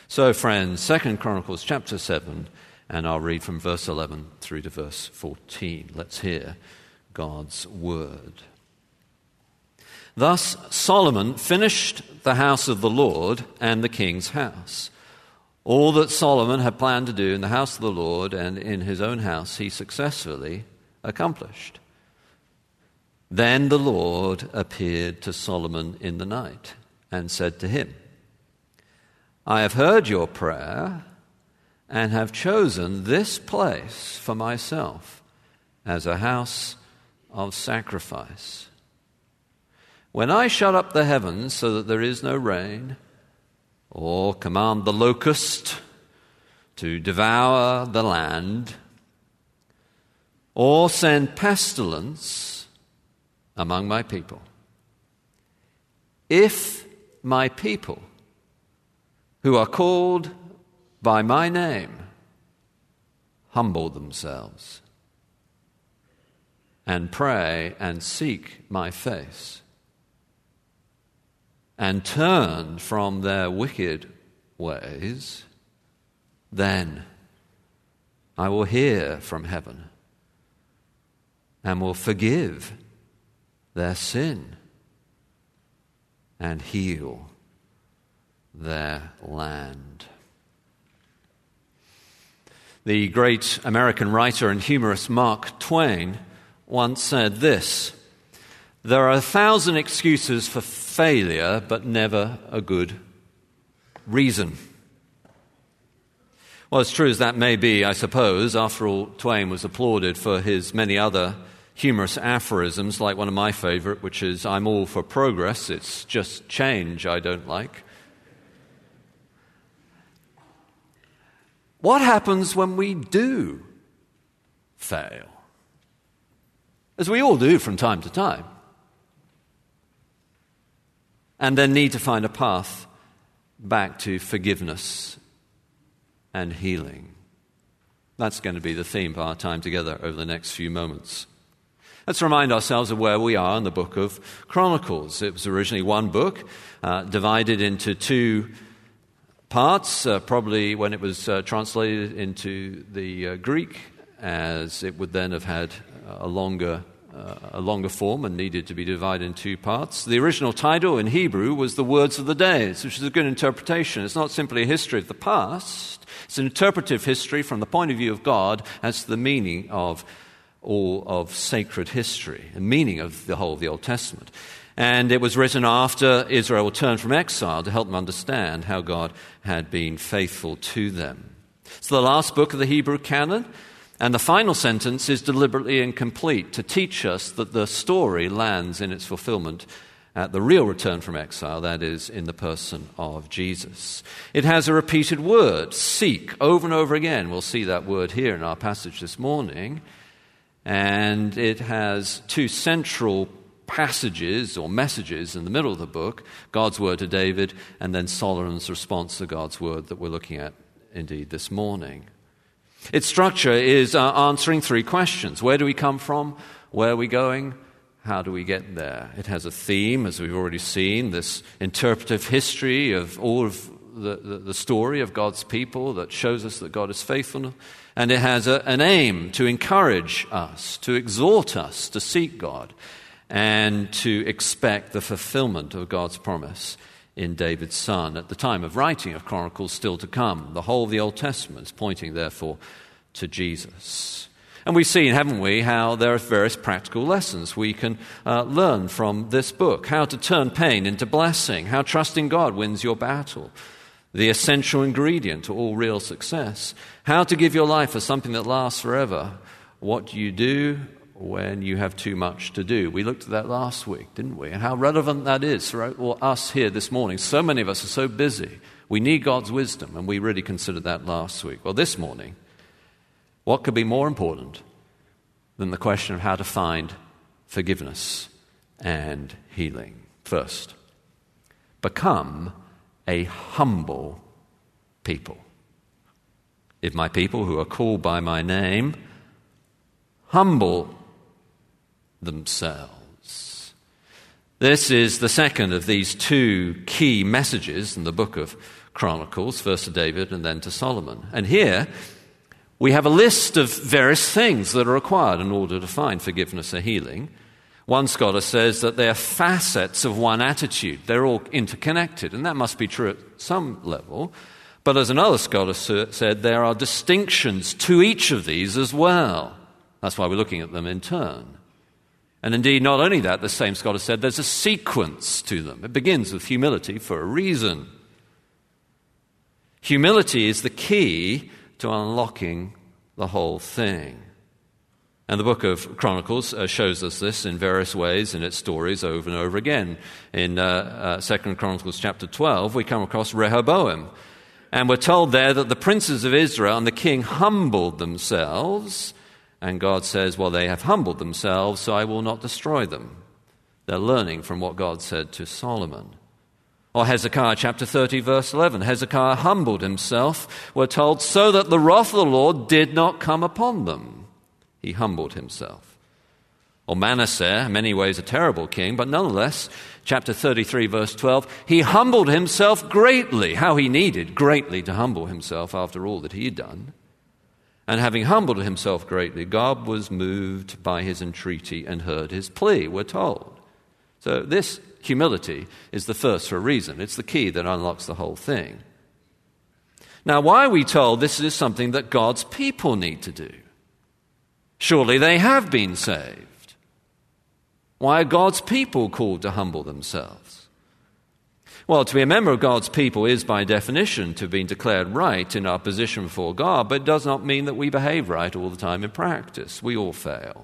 So, friends, 2 Chronicles chapter 7, and I'll read from verse 11 through to verse 14. Let's hear God's word. Thus Solomon finished the house of the Lord and the king's house. All that Solomon had planned to do in the house of the Lord and in his own house, he successfully accomplished. Then the Lord appeared to Solomon in the night and said to him, I have heard your prayer and have chosen this place for myself as a house of sacrifice. When I shut up the heavens so that there is no rain, or command the locust to devour the land, or send pestilence among my people, if my people who are called by my name humble themselves and pray and seek my face and turn from their wicked ways, then I will hear from heaven and will forgive their sin and heal their land. The great American writer and humorist Mark Twain once said this: there are 1,000 excuses for failure, but never a good reason. Well, as true as that may be, I suppose, after all, Twain was applauded for his many other humorous aphorisms, like one of my favorite, which is, I'm all for progress, it's just change I don't like. What happens when we do fail? As we all do from time to time. And then need to find a path back to forgiveness and healing. That's going to be the theme of our time together over the next few moments. Let's remind ourselves of where we are in the book of Chronicles. It was originally one book, divided into two parts, probably when it was translated into the Greek, as it would then have had a longer form and needed to be divided in two parts. The original title in Hebrew was The Words of the Days, which is a good interpretation. It's not simply a history of the past. It's an interpretive history from the point of view of God as to the meaning of all of sacred history, the meaning of the whole of the Old Testament. And it was written after Israel turned from exile to help them understand how God had been faithful to them. It's the last book of the Hebrew canon, and the final sentence is deliberately incomplete to teach us that the story lands in its fulfillment at the real return from exile, that is, in the person of Jesus. It has a repeated word, seek, over and over again. We'll see that word here in our passage this morning. And it has two central passages or messages in the middle of the book, God's word to David, and then Solomon's response to God's word that we're looking at indeed this morning. Its structure is answering three questions. Where do we come from? Where are we going? How do we get there? It has a theme, as we've already seen, this interpretive history of all of the story of God's people that shows us that God is faithful. And it has an aim to encourage us, to exhort us to seek God and to expect the fulfillment of God's promise in David's son. At the time of writing of Chronicles, still to come. The whole of the Old Testament is pointing, therefore, to Jesus. And we've seen, haven't we, how there are various practical lessons we can learn from this book. How to turn pain into blessing. How trusting God wins your battle. The essential ingredient to all real success. How to give your life as something that lasts forever. What do you do when you have too much to do? We looked at that last week, didn't we? And how relevant that is for us here this morning. So many of us are so busy. We need God's wisdom, and we really considered that last week. Well, this morning, what could be more important than the question of how to find forgiveness and healing? First, become a humble people. If my people who are called by my name humble themselves. This is the second of these two key messages in the book of Chronicles, first to David and then to Solomon. And here we have a list of various things that are required in order to find forgiveness or healing. One scholar says that they are facets of one attitude. They're all interconnected, and that must be true at some level. But as another scholar said, there are distinctions to each of these as well. That's why we're looking at them in turn. And indeed, not only that, the same scholar said there's a sequence to them. It begins with humility for a reason. Humility is the key to unlocking the whole thing. And the book of Chronicles shows us this in various ways in its stories over and over again. In 2 Chronicles chapter 12, we come across Rehoboam. And we're told there that the princes of Israel and the king humbled themselves. And God says, well, they have humbled themselves, so I will not destroy them. They're learning from what God said to Solomon. Or Hezekiah chapter 30, verse 11. Hezekiah humbled himself, we're told, so that the wrath of the Lord did not come upon them. He humbled himself. Or Manasseh, in many ways a terrible king, but nonetheless, chapter 33, verse 12, he humbled himself greatly. How he needed greatly to humble himself after all that he had done. And having humbled himself greatly, God was moved by his entreaty and heard his plea, we're told. So this humility is the first for a reason. It's the key that unlocks the whole thing. Now, why are we told this is something that God's people need to do? Surely they have been saved. Why are God's people called to humble themselves? Well, to be a member of God's people is by definition to have been declared right in our position before God, but it does not mean that we behave right all the time in practice. We all fail.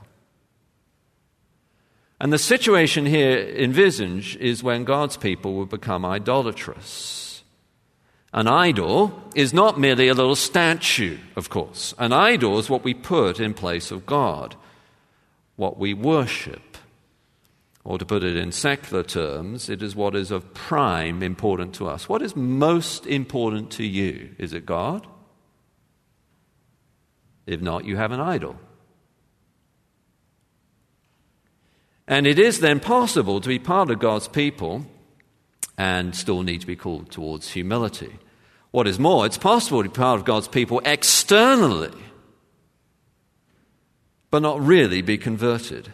And the situation here envisaged is when God's people will become idolatrous. An idol is not merely a little statue, of course. An idol is what we put in place of God, what we worship. Or to put it in secular terms, it is what is of prime importance to us. What is most important to you? Is it God? If not, you have an idol. And it is then possible to be part of God's people and still need to be called towards humility. What is more, it's possible to be part of God's people externally, but not really be converted,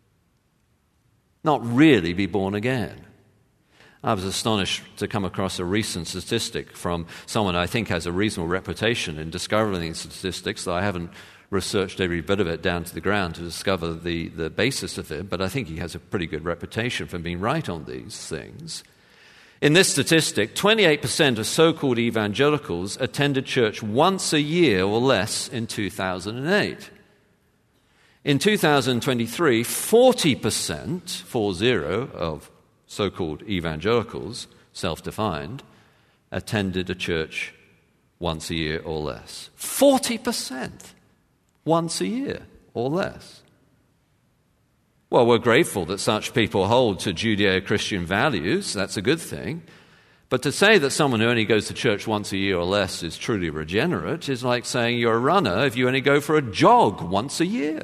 not really be born again. I was astonished to come across a recent statistic from someone I think has a reasonable reputation in discovering these statistics, though I haven't researched every bit of it down to the ground to discover the basis of it, but I think he has a pretty good reputation for being right on these things. In this statistic, 28% of so-called evangelicals attended church once a year or less in 2008. In 2023, 40%, 40, of so-called evangelicals, self-defined, attended a church once a year or less. 40% once a year or less. Well, we're grateful that such people hold to Judeo-Christian values. That's a good thing. But to say that someone who only goes to church once a year or less is truly regenerate is like saying you're a runner if you only go for a jog once a year.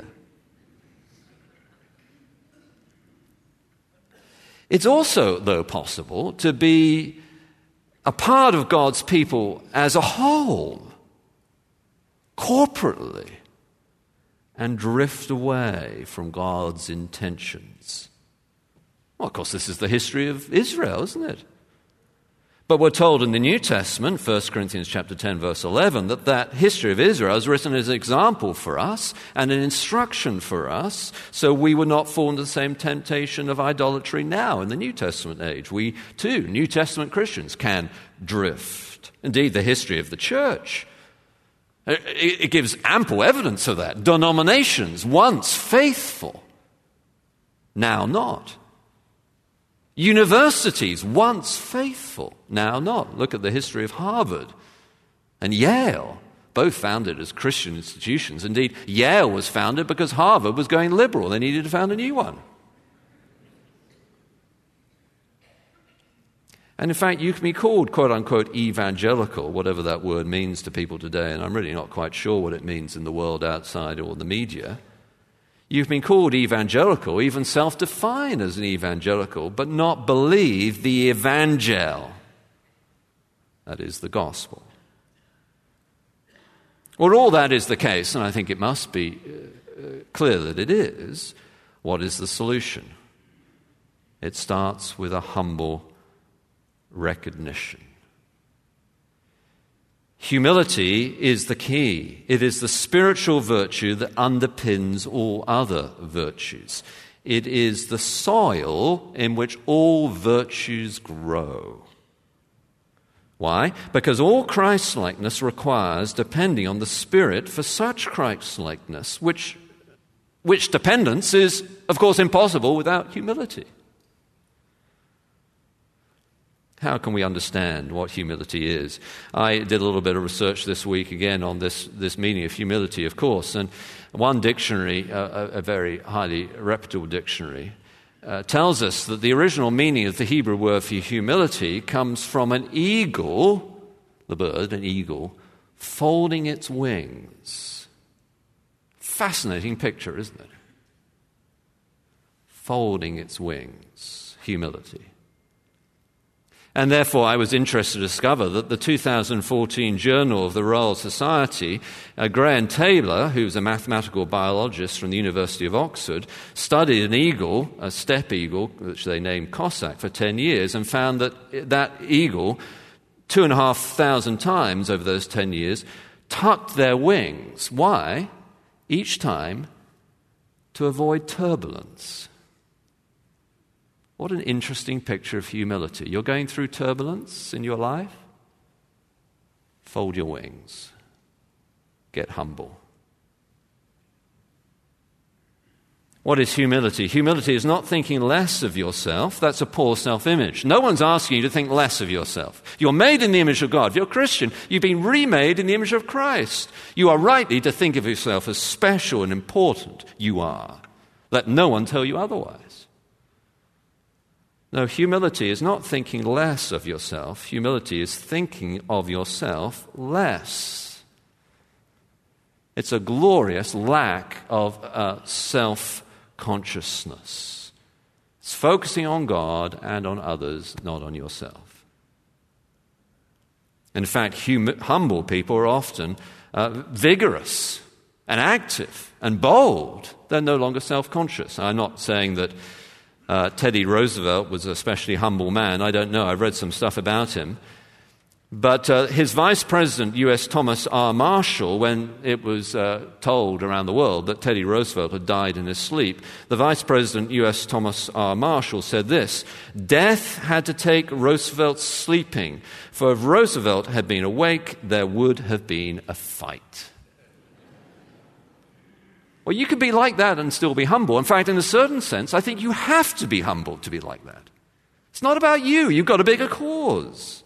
It's also, though, possible to be a part of God's people as a whole, corporately, and drift away from God's intentions. Well, of course, this is the history of Israel, isn't it? But we're told in the New Testament, 1 Corinthians chapter 10, verse 11, that history of Israel is written as an example for us and an instruction for us, so we would not fall into the same temptation of idolatry now in the New Testament age. We, too, New Testament Christians, can drift. Indeed, the history of the church, it gives ample evidence of that. Denominations, once faithful, now not. Universities, once faithful, now not. Look at the history of Harvard and Yale, both founded as Christian institutions. Indeed, Yale was founded because Harvard was going liberal. They needed to found a new one. And in fact, you can be called, quote-unquote, evangelical, whatever that word means to people today, and I'm really not quite sure what it means in the world outside or the media. You've been called evangelical, even self-define as an evangelical, but not believe the evangel. That is the gospel. Well, all that is the case, and I think it must be clear that it is. What is the solution? It starts with a humble recognition. Humility is the key. It is the spiritual virtue that underpins all other virtues. It is the soil in which all virtues grow. Why? Because all Christ-likeness requires depending on the Spirit for such Christ-likeness, which dependence is, of course, impossible without humility. How can we understand what humility is? I did a little bit of research this week again on this meaning of humility, of course, and one dictionary, a very highly reputable dictionary, tells us that the original meaning of the Hebrew word for humility comes from an eagle, the bird, an eagle, folding its wings. Fascinating picture, isn't it? Folding its wings, humility. And therefore, I was interested to discover that the 2014 Journal of the Royal Society, Graham Taylor, who's a mathematical biologist from the University of Oxford, studied an eagle, a steppe eagle, which they named Cossack, for 10 years, and found that eagle, 2,500 times over those 10 years, tucked their wings. Why? Each time to avoid turbulence. What an interesting picture of humility. You're going through turbulence in your life? Fold your wings. Get humble. What is humility? Humility is not thinking less of yourself. That's a poor self-image. No one's asking you to think less of yourself. You're made in the image of God. If you're a Christian, you've been remade in the image of Christ. You are rightly to think of yourself as special and important. You are. Let no one tell you otherwise. No, humility is not thinking less of yourself. Humility is thinking of yourself less. It's a glorious lack of self-consciousness. It's focusing on God and on others, not on yourself. In fact, humble people are often vigorous and active and bold. They're no longer self-conscious. I'm not saying that Teddy Roosevelt was an especially humble man. I don't know. I've read some stuff about him. But his vice president, U.S. Thomas R. Marshall, when it was told around the world that Teddy Roosevelt had died in his sleep, the vice president, U.S. Thomas R. Marshall, said this: "Death had to take Roosevelt sleeping, for if Roosevelt had been awake, there would have been a fight." Well, you could be like that and still be humble. In fact, in a certain sense, I think you have to be humble to be like that. It's not about you. You've got a bigger cause.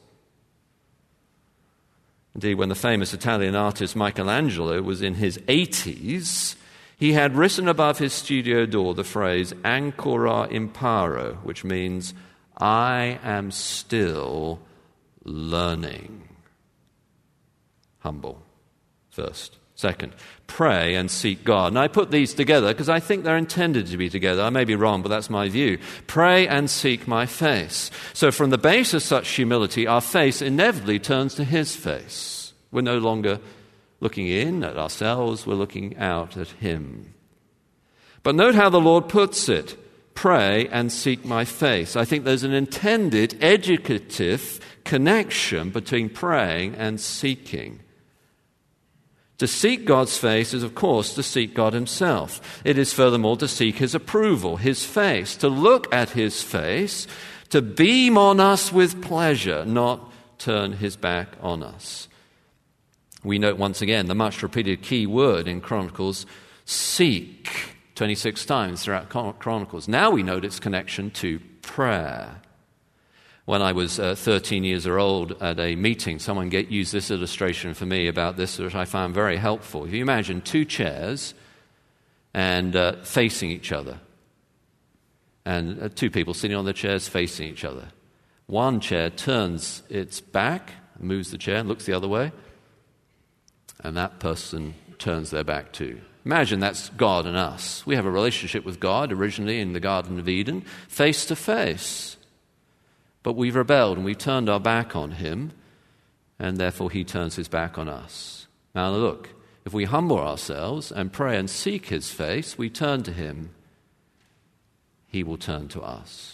Indeed, when the famous Italian artist Michelangelo was in his 80s, he had written above his studio door the phrase "ancora imparo," which means, "I am still learning." Humble, first. Second, pray and seek God. And I put these together because I think they're intended to be together. I may be wrong, but that's my view. Pray and seek my face. So from the base of such humility, our face inevitably turns to his face. We're no longer looking in at ourselves, we're looking out at him. But note how the Lord puts it. Pray and seek my face. I think there's an intended educative connection between praying and seeking. To seek God's face is, of course, to seek God himself. It is furthermore to seek his approval, his face, to look at his face, to beam on us with pleasure, not turn his back on us. We note once again the much repeated key word in Chronicles, seek, 26 times throughout Chronicles. Now we note its connection to prayer. When I was 13 years old at a meeting, someone used this illustration for me about this, which I found very helpful. If you imagine two chairs and facing each other, and two people sitting on the chairs facing each other. One chair turns its back, moves the chair, and looks the other way, and that person turns their back too. Imagine that's God and us. We have a relationship with God originally in the Garden of Eden, face to face. But we've rebelled and we've turned our back on him, and therefore he turns his back on us. Now look, if we humble ourselves and pray and seek his face, we turn to him, he will turn to us.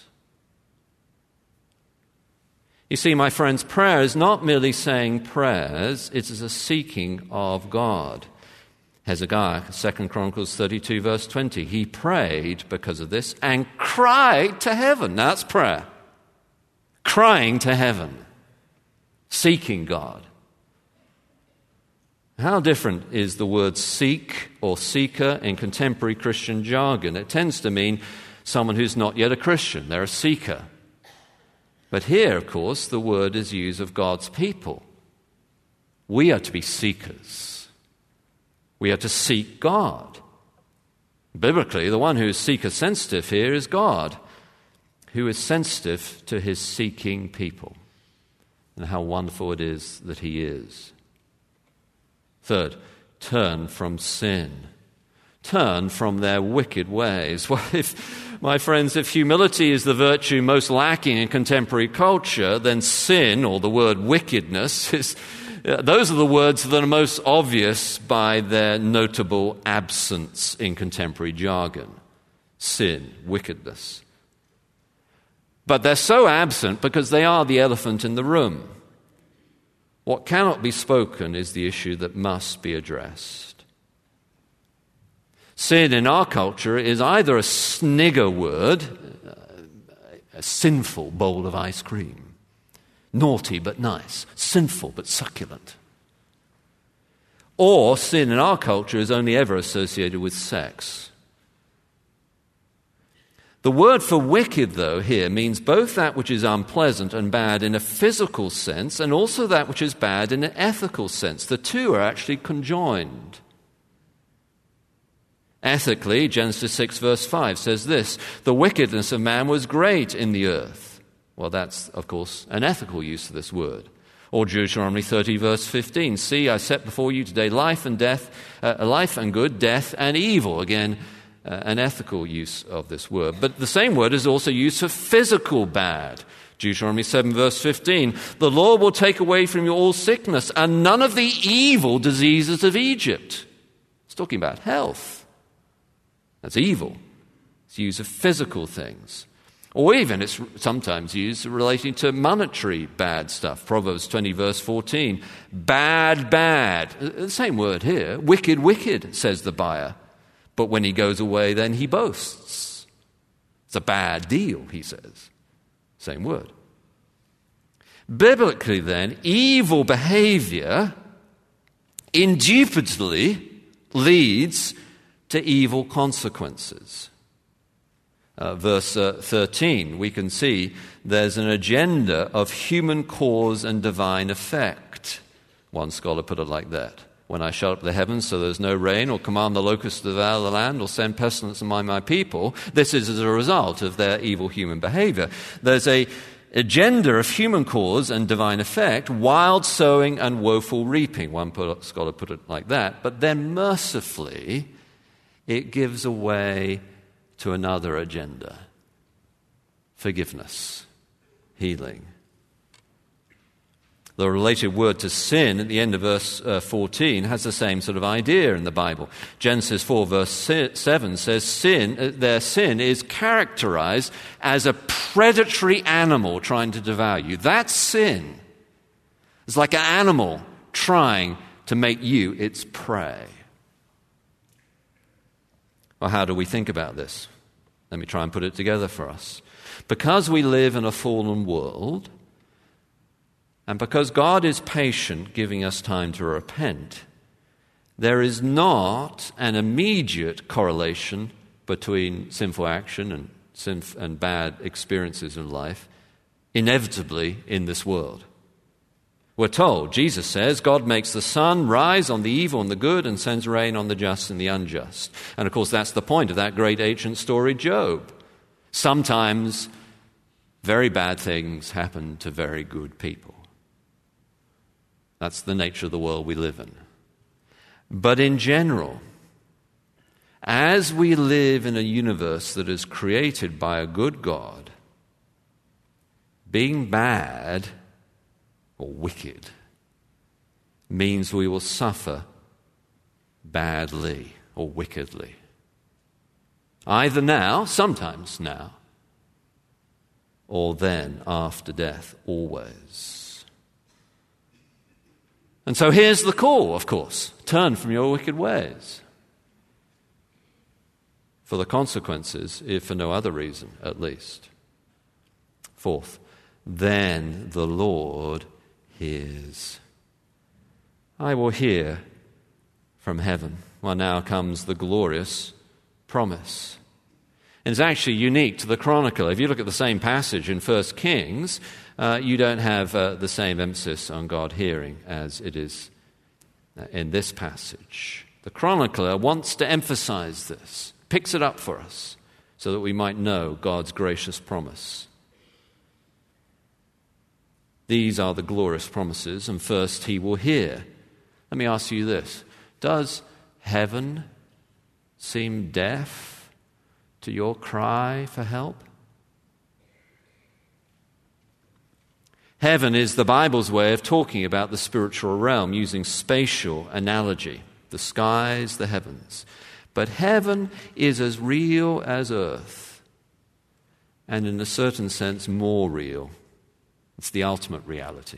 You see, my friends, prayer is not merely saying prayers, it is a seeking of God. Hezekiah, 2 Chronicles 32, verse 20, he prayed because of this and cried to heaven. Now that's prayer. Crying to heaven. Seeking God. How different is the word seek or seeker in contemporary Christian jargon? It tends to mean someone who's not yet a Christian. They're a seeker. But here, of course, the word is used of God's people. We are to be seekers. We are to seek God. Biblically, the one who is seeker-sensitive here is God, who is sensitive to his seeking people. And how wonderful it is that he is. Third, turn from sin. Turn from their wicked ways. Well, my friends, if humility is the virtue most lacking in contemporary culture, then sin, or the word wickedness, those are the words that are most obvious by their notable absence in contemporary jargon. Sin, wickedness. But they're so absent because they are the elephant in the room. What cannot be spoken is the issue that must be addressed. Sin in our culture is either a snigger word, a sinful bowl of ice cream, naughty but nice, sinful but succulent. Or sin in our culture is only ever associated with sex. The word for wicked, though, here means both that which is unpleasant and bad in a physical sense and also that which is bad in an ethical sense. The two are actually conjoined. Ethically, Genesis 6 verse 5 says this, "The wickedness of man was great in the earth." Well, that's, of course, an ethical use of this word. Or Deuteronomy 30 verse 15, "See, I set before you today life and good, death and evil." Again, an ethical use of this word. But the same word is also used for physical bad. Deuteronomy 7 verse 15, "The Lord will take away from you all sickness and none of the evil diseases of Egypt." It's talking about health. That's evil. It's used of physical things. Or even it's sometimes used relating to monetary bad stuff. Proverbs 20 verse 14, "Bad, bad." The same word here. "Wicked, wicked," says the buyer. But when he goes away, then he boasts. It's a bad deal, he says. Same word. Biblically, then, evil behavior indubitably leads to evil consequences. Verse 13, we can see there's an agenda of human cause and divine effect. One scholar put it like that. "When I shut up the heavens so there's no rain, or command the locusts to devour the land, or send pestilence among my people, this is as a result of their evil human behavior." There's an agenda of human cause and divine effect, wild sowing and woeful reaping. One scholar put it like that. But then mercifully, it gives way to another agenda. Forgiveness, healing. The related word to sin at the end of verse 14 has the same sort of idea in the Bible. Genesis 4 verse 7 says their sin is characterized as a predatory animal trying to devour you. That's sin. It's like an animal trying to make you its prey. Well, how do we think about this? Let me try and put it together for us. Because we live in a fallen world, and because God is patient, giving us time to repent, there is not an immediate correlation between sinful action and bad experiences in life, inevitably in this world. We're told, Jesus says, God makes the sun rise on the evil and the good and sends rain on the just and the unjust. And of course, that's the point of that great ancient story, Job. Sometimes very bad things happen to very good people. That's the nature of the world we live in. But in general, as we live in a universe that is created by a good God, being bad or wicked means we will suffer badly or wickedly. Either now, sometimes now, or then after death, always. And so here's the call, of course. Turn from your wicked ways. For the consequences, if for no other reason, at least. Fourth, then the Lord hears. I will hear from heaven. Well, now comes the glorious promise. And it's actually unique to the Chronicle. If you look at the same passage in 1 Kings, you don't have the same emphasis on God hearing as it is in this passage. The chronicler wants to emphasize this, picks it up for us, so that we might know God's gracious promise. These are the glorious promises, and first, he will hear. Let me ask you this. Does heaven seem deaf to your cry for help? Heaven is the Bible's way of talking about the spiritual realm using spatial analogy, the skies, the heavens. But heaven is as real as earth, and in a certain sense more real. It's the ultimate reality.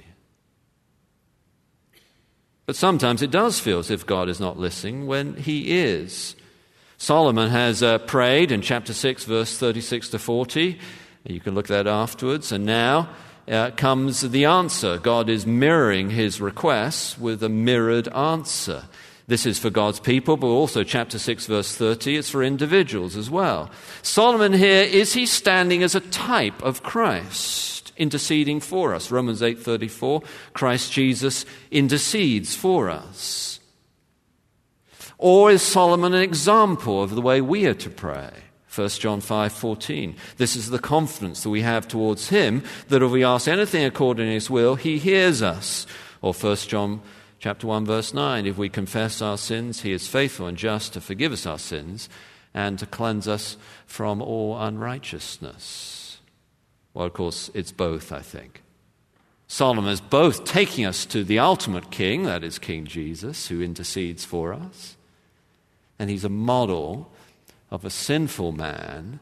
But sometimes it does feel as if God is not listening when he is. Solomon has prayed in chapter 6, verse 36 to 40. You can look at that afterwards. And now comes the answer. God is mirroring his requests with a mirrored answer. This is for God's people, but also chapter 6, verse 30, it's for individuals as well. Solomon here, is he standing as a type of Christ, interceding for us? Romans 8:34, Christ Jesus intercedes for us. Or is Solomon an example of the way we are to pray? 1 John 5:14. This is the confidence that we have towards him, that if we ask anything according to his will, he hears us. Or 1 John chapter 1, verse 9, if we confess our sins, he is faithful and just to forgive us our sins and to cleanse us from all unrighteousness. Well, of course, it's both, I think. Solomon is both taking us to the ultimate king, that is King Jesus, who intercedes for us, and he's a model of a sinful man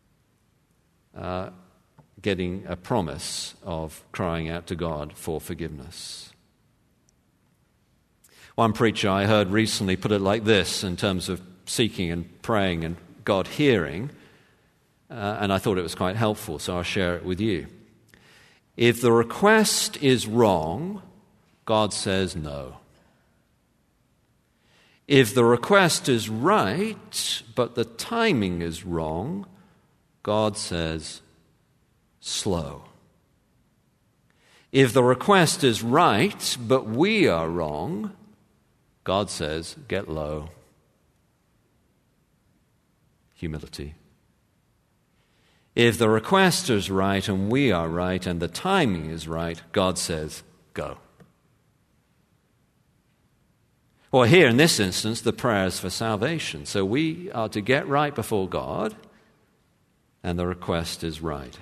getting a promise of crying out to God for forgiveness. One preacher I heard recently put it like this in terms of seeking and praying and God hearing, and I thought it was quite helpful, so I'll share it with you. If the request is wrong, God says no. If the request is right, but the timing is wrong, God says slow. If the request is right, but we are wrong, God says get low. Humility. If the request is right and we are right and the timing is right, God says go. Well, here in this instance, the prayer is for salvation. So we are to get right before God, and the request is right.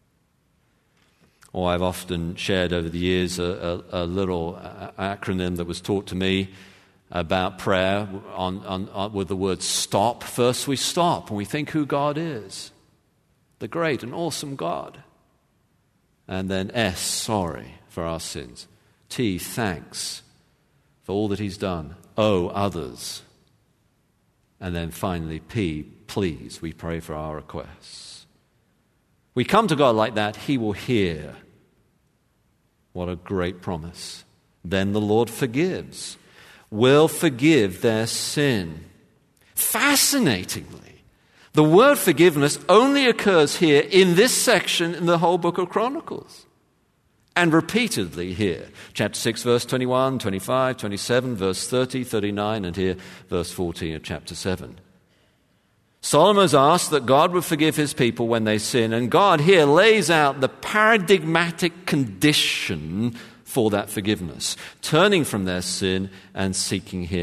Or I've often shared over the years a little acronym that was taught to me about prayer with the word stop. First we stop and we think who God is, the great and awesome God. And then S, sorry for our sins. T, thanks for all that he's done. O, others. And then finally, P, please, we pray for our requests. We come to God like that, he will hear. What a great promise. Then the Lord forgives, will forgive their sin. Fascinatingly, the word forgiveness only occurs here in this section in the whole book of Chronicles. And repeatedly here. Chapter 6, verse 21, 25, 27, verse 30, 39, and here, verse 14 of chapter 7. Solomon has asked that God would forgive his people when they sin, and God here lays out the paradigmatic condition for that forgiveness, turning from their sin and seeking him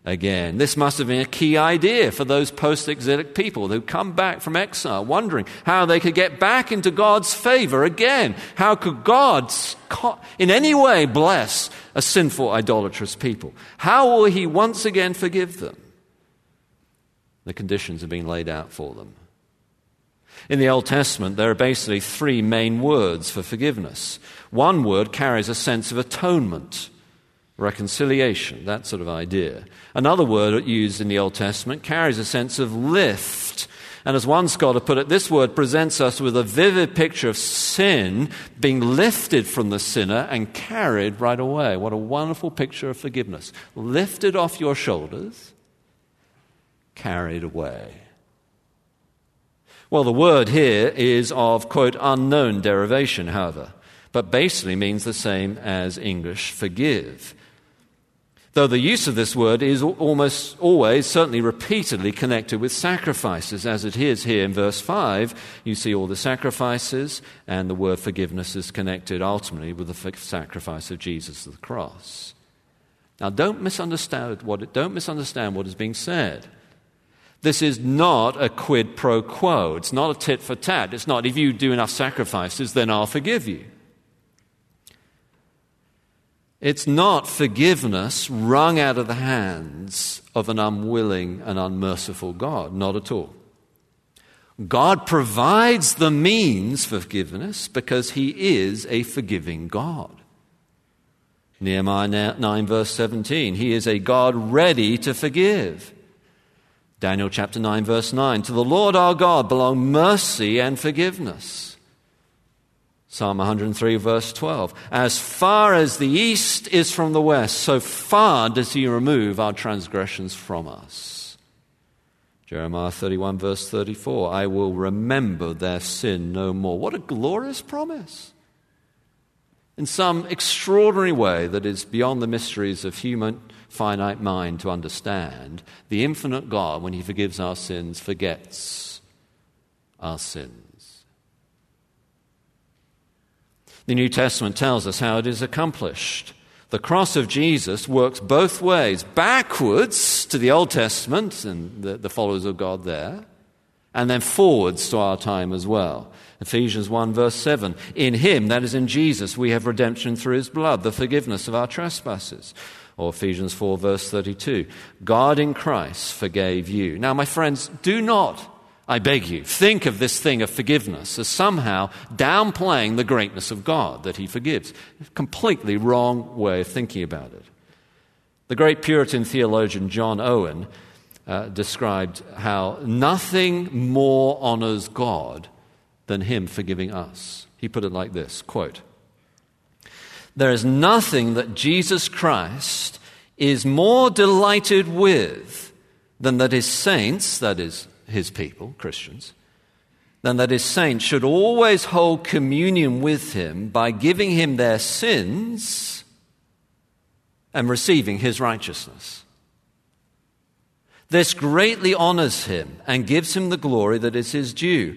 again. This must have been a key idea for those post-exilic people who come back from exile, wondering how they could get back into God's favor again. How could God in any way bless a sinful, idolatrous people? How will he once again forgive them? The conditions have been laid out for them. In the Old Testament, there are basically three main words for forgiveness. One word carries a sense of atonement, reconciliation, that sort of idea. Another word used in the Old Testament carries a sense of lift. And as one scholar put it, this word presents us with a vivid picture of sin being lifted from the sinner and carried right away. What a wonderful picture of forgiveness. Lifted off your shoulders, carried away. Well, the word here is of, quote, unknown derivation, however, but basically means the same as English forgive. Though the use of this word is almost always, certainly repeatedly connected with sacrifices, as it is here in verse 5. You see all the sacrifices, and the word forgiveness is connected ultimately with the sacrifice of Jesus at the cross. Now, don't misunderstand what is being said. This is not a quid pro quo. It's not a tit for tat. It's not, if you do enough sacrifices, then I'll forgive you. It's not forgiveness wrung out of the hands of an unwilling and unmerciful God. Not at all. God provides the means for forgiveness because he is a forgiving God. Nehemiah 9 verse 17, he is a God ready to forgive. Daniel chapter 9 verse 9, to the Lord our God belong mercy and forgiveness. Psalm 103 verse 12, as far as the east is from the west, so far does he remove our transgressions from us. Jeremiah 31 verse 34, I will remember their sin no more. What a glorious promise. In some extraordinary way that is beyond the mysteries of human finite mind to understand, the infinite God, when he forgives our sins, forgets our sins. The New Testament tells us how it is accomplished. The cross of Jesus works both ways, backwards to the Old Testament and the followers of God there, and then forwards to our time as well. Ephesians 1 verse 7, in him, that is in Jesus, we have redemption through his blood, the forgiveness of our trespasses. Or Ephesians 4 verse 32, God in Christ forgave you. Now, my friends, do not, I beg you, think of this thing of forgiveness as somehow downplaying the greatness of God that he forgives. Completely wrong way of thinking about it. The great Puritan theologian John Owen described how nothing more honors God than him forgiving us. He put it like this, quote, there is nothing that Jesus Christ is more delighted with than that his saints, that is, his people, Christians, than that his saints should always hold communion with him by giving him their sins and receiving his righteousness. This greatly honors him and gives him the glory that is his due.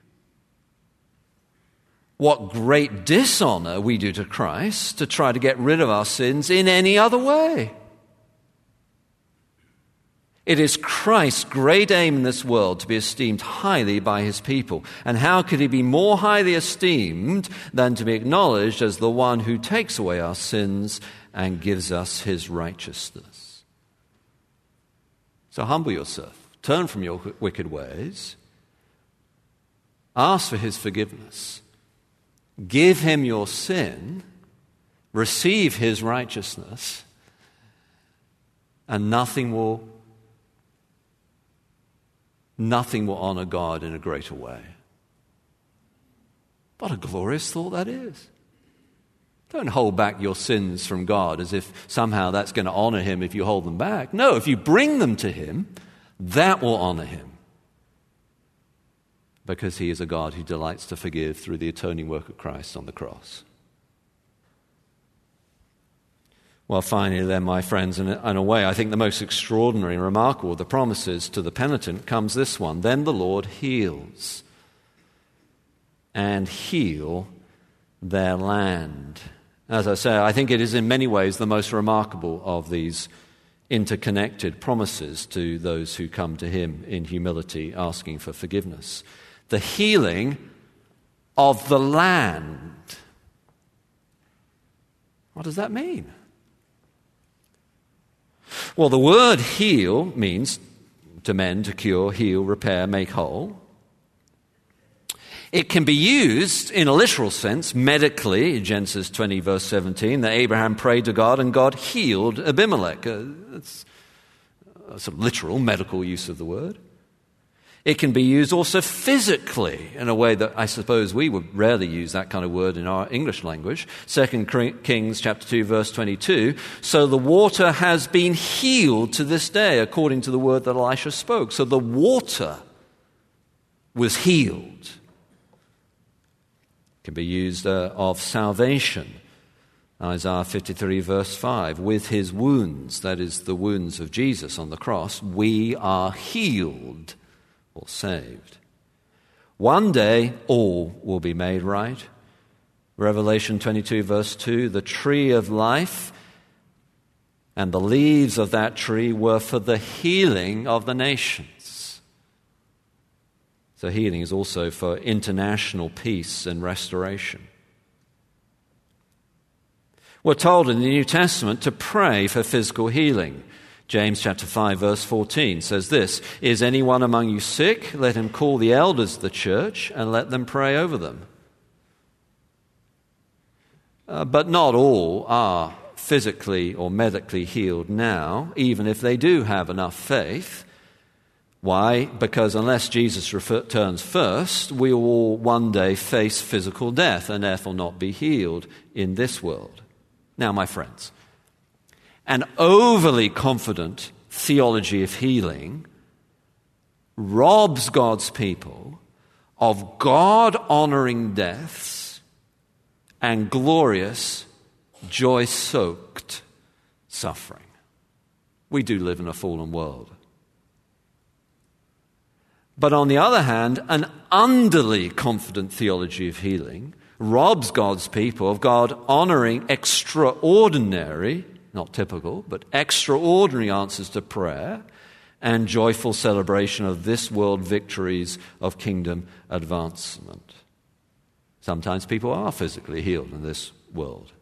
What great dishonor we do to Christ to try to get rid of our sins in any other way. It is Christ's great aim in this world to be esteemed highly by his people. And how could he be more highly esteemed than to be acknowledged as the one who takes away our sins and gives us his righteousness? So humble yourself, turn from your wicked ways, ask for his forgiveness, give him your sin, receive his righteousness, and nothing will honor God in a greater way. What a glorious thought that is. Don't hold back your sins from God as if somehow that's going to honor him if you hold them back. No, if you bring them to him, that will honor him. Because he is a God who delights to forgive through the atoning work of Christ on the cross. Well, finally then, my friends, in a way, I think the most extraordinary and remarkable of the promises to the penitent comes this one. Then the Lord heals and heal their land. As I say, I think it is in many ways the most remarkable of these interconnected promises to those who come to him in humility, asking for forgiveness. The healing of the land. What does that mean? Well, the word heal means to mend, to cure, heal, repair, make whole. It can be used in a literal sense, medically, in Genesis 20, verse 17, that Abraham prayed to God and God healed Abimelech. It's a sort of literal, medical use of the word. It can be used also physically in a way that I suppose we would rarely use that kind of word in our English language. 2 Kings chapter 2, verse 22, so the water has been healed to this day, according to the word that Elisha spoke. So the water was healed. It can be used of salvation. Isaiah 53, verse 5, with his wounds, that is the wounds of Jesus on the cross, we are healed or saved. One day, all will be made right. Revelation 22, verse 2, the tree of life and the leaves of that tree were for the healing of the nations. So healing is also for international peace and restoration. We're told in the New Testament to pray for physical healing. James chapter 5, verse 14 says this, is anyone among you sick? Let him call the elders of the church and let them pray over them. But not all are physically or medically healed now, even if they do have enough faith. Why? Because unless Jesus returns first, we will all one day face physical death and therefore not be healed in this world. Now, my friends, an overly confident theology of healing robs God's people of God-honoring deaths and glorious, joy-soaked suffering. We do live in a fallen world. But on the other hand, an underly confident theology of healing robs God's people of God-honoring extraordinary, not typical, but extraordinary answers to prayer and joyful celebration of this world victories of kingdom advancement. Sometimes people are physically healed in this world.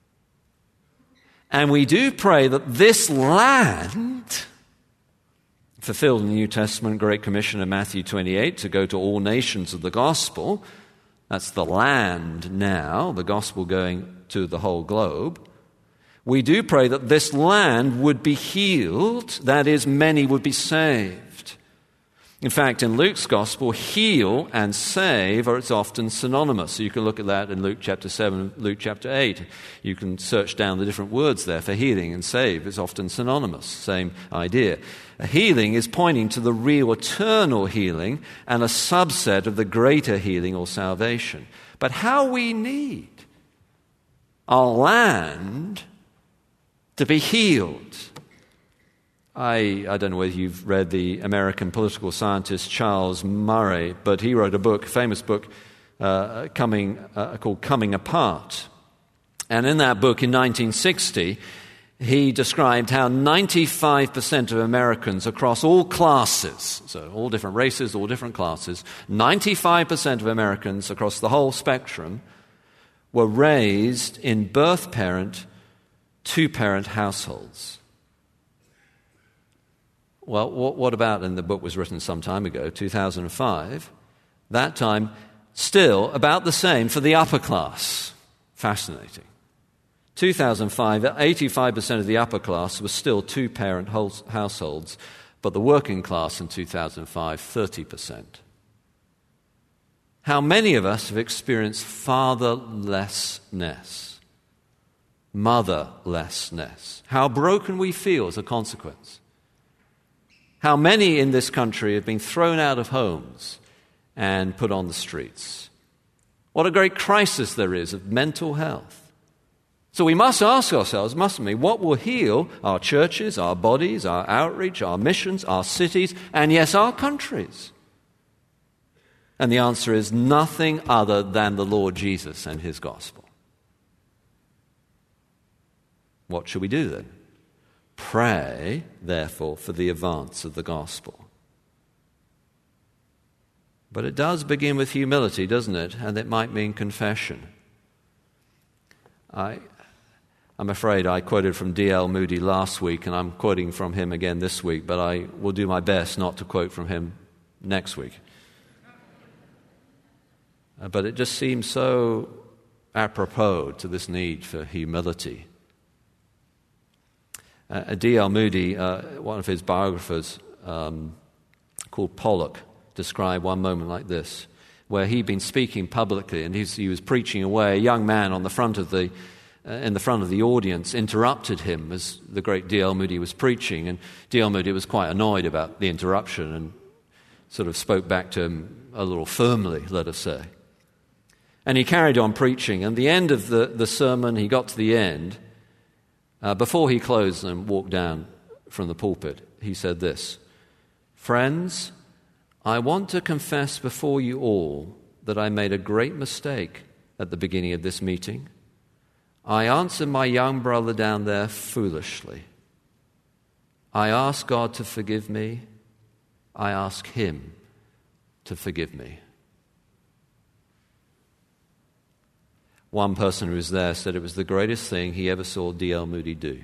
And we do pray that this land, fulfilled in the New Testament Great Commission in Matthew 28, to go to all nations of the gospel, that's the land now, the gospel going to the whole globe. We do pray that this land would be healed, that is, many would be saved. In fact, in Luke's gospel, heal and save are often synonymous. So you can look at that in Luke chapter 7, Luke chapter 8. You can search down the different words there for healing and save. It's often synonymous, same idea. A healing is pointing to the real eternal healing and a subset of the greater healing or salvation. But how we need our land to be healed. I don't know whether you've read the American political scientist Charles Murray, but he wrote a famous book called Coming Apart. And in that book in 1960, he described how 95% of Americans across all classes, so all different races, all different classes, 95% of Americans across the whole spectrum were raised in birth-parent, two-parent households. Well, what about, and the book was written some time ago, 2005, that time still about the same for the upper class. Fascinating. 2005, 85% of the upper class was still two-parent households, but the working class in 2005, 30%. How many of us have experienced fatherlessness, motherlessness? How broken we feel as a consequence. How many in this country have been thrown out of homes and put on the streets? What a great crisis there is of mental health. So we must ask ourselves, mustn't we, what will heal our churches, our bodies, our outreach, our missions, our cities, and yes, our countries? And the answer is nothing other than the Lord Jesus and his gospel. What should we do then? Pray, therefore, for the advance of the gospel. But it does begin with humility, doesn't it? And it might mean confession. I'm afraid I quoted from D.L. Moody last week, and I'm quoting from him again this week, but I will do my best not to quote from him next week. But it just seems so apropos to this need for humility. D.L. Moody, one of his biographers called Pollock, described one moment like this, where he'd been speaking publicly and he was preaching away. A young man on the front of in the front of the audience interrupted him as the great D.L. Moody was preaching, and D.L. Moody was quite annoyed about the interruption and sort of spoke back to him a little firmly, let us say. And he carried on preaching, and at the end of the sermon, he got to the end. Before he closed and walked down from the pulpit, he said this: "Friends, I want to confess before you all that I made a great mistake at the beginning of this meeting. I answered my young brother down there foolishly. I ask God to forgive me. I ask him to forgive me." One person who was there said it was the greatest thing he ever saw D.L. Moody do.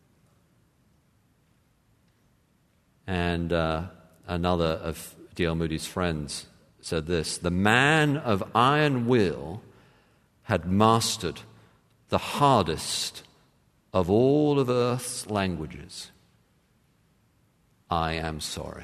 And another of D.L. Moody's friends said this: "The man of iron will had mastered the hardest of all of earth's languages. I am sorry."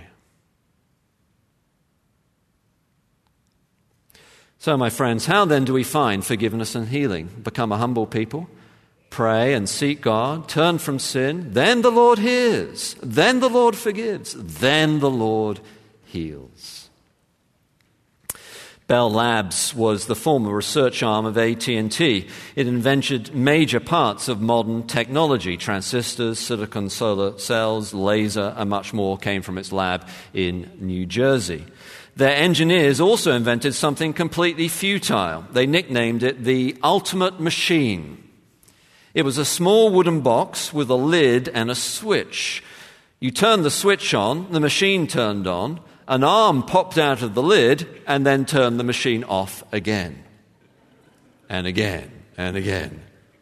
So, my friends, how then do we find forgiveness and healing? Become a humble people, pray and seek God, turn from sin, then the Lord hears, then the Lord forgives, then the Lord heals. Bell Labs was the former research arm of AT&T. It invented major parts of modern technology. Transistors, silicon solar cells, laser, and much more came from its lab in New Jersey. Their engineers also invented something completely futile. They nicknamed it the ultimate machine. It was a small wooden box with a lid and a switch. You turned the switch on, the machine turned on, an arm popped out of the lid, and then turned the machine off again. And again, and again.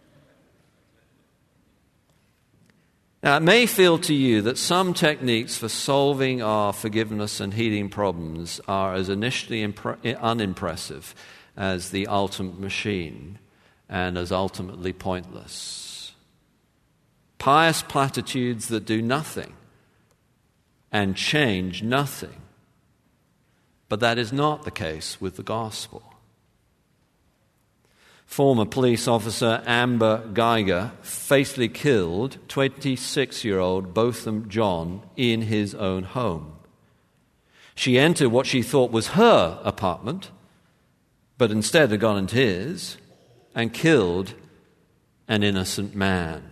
Now, it may feel to you that some techniques for solving our forgiveness and healing problems are as initially unimpressive as the ultimate machine and as ultimately pointless. Pious platitudes that do nothing and change nothing. But that is not the case with the gospel. Former police officer Amber Geiger fatally killed 26-year-old Botham John in his own home. She entered what she thought was her apartment, but instead had gone into his and killed an innocent man.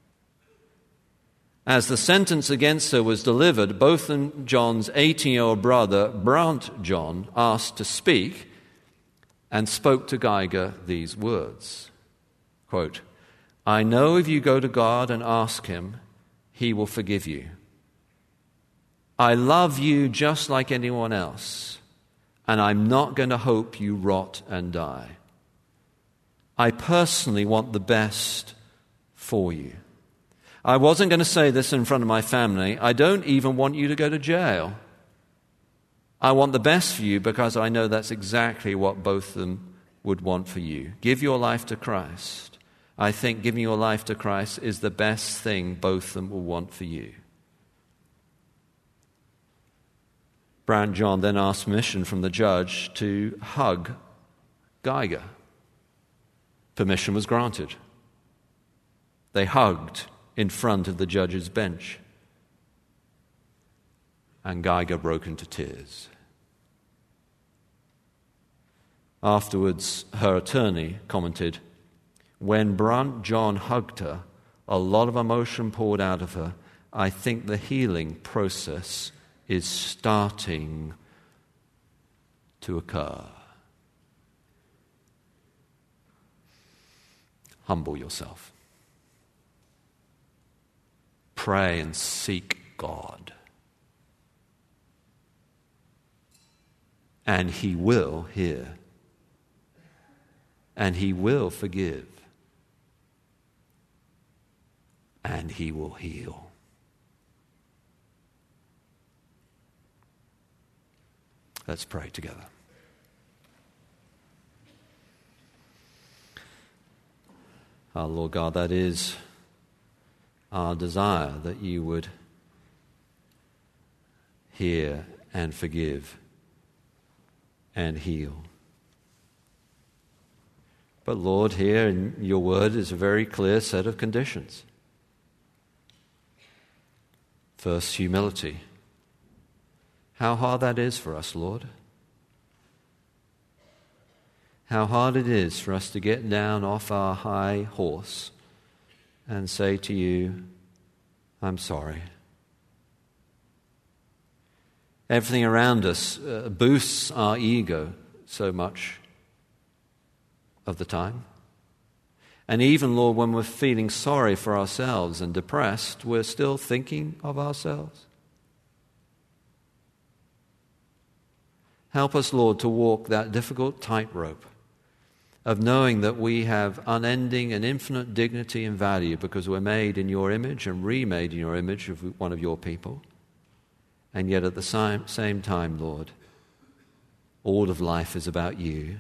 As the sentence against her was delivered, Botham John's 18-year-old brother, Brant John, asked to speak and spoke to Geiger these words, quote, "I know if you go to God and ask him, he will forgive you. I love you just like anyone else, and I'm not going to hope you rot and die. I personally want the best for you. I wasn't going to say this in front of my family. I don't even want you to go to jail. I want the best for you because I know that's exactly what both of them would want for you. Give your life to Christ. I think giving your life to Christ is the best thing both of them will want for you." Brant John then asked permission from the judge to hug Geiger. Permission was granted. They hugged in front of the judge's bench. And Geiger broke into tears. Afterwards, her attorney commented, "When Brant John hugged her, a lot of emotion poured out of her. I think the healing process is starting to occur." Humble yourself. pray and seek God. And He will hear. And He will forgive. And He will heal. Let's pray together. Our Lord God, that is our desire, that you would hear and forgive and heal. But Lord, here in your word is a very clear set of conditions. First, humility. How hard that is for us, Lord. How hard it is for us to get down off our high horse and say to you, I'm sorry. Everything around us boosts our ego so much of the time. And even, Lord, when we're feeling sorry for ourselves and depressed, we're still thinking of ourselves. Help us, Lord, to walk that difficult tightrope of knowing that we have unending and infinite dignity and value because we're made in your image and remade in your image of one of your people. And yet at the same time, Lord, all of life is about you.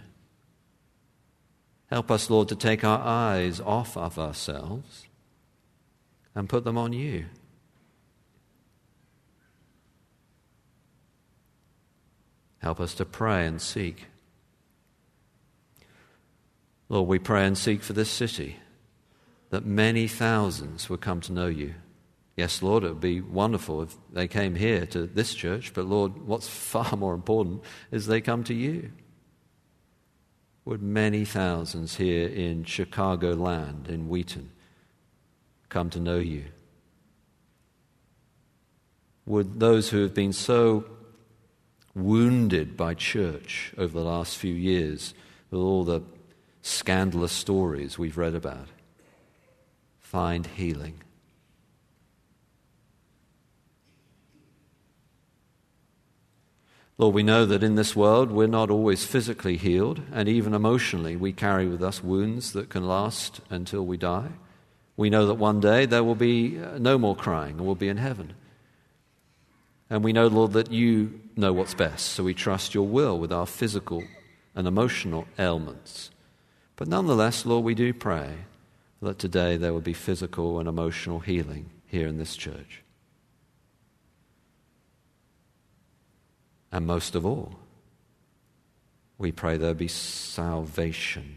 Help us, Lord, to take our eyes off of ourselves and put them on you. Help us to pray and seek. Lord, we pray and seek for this city, that many thousands would come to know you. Yes, Lord, it would be wonderful if they came here to this church, but Lord, what's far more important is they come to you. Would many thousands here in Chicagoland, in Wheaton, come to know you? Would those who have been so wounded by church over the last few years, with all the scandalous stories we've read about, find healing? Lord, we know that in this world we're not always physically healed, and even emotionally we carry with us wounds that can last until we die. We know that one day there will be no more crying, and we'll be in heaven. And we know, Lord, that you know what's best, so we trust your will with our physical and emotional ailments. But nonetheless, Lord, we do pray that today there will be physical and emotional healing here in this church. And most of all, we pray there be salvation.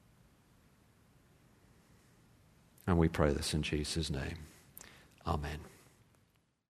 And we pray this in Jesus' name. Amen.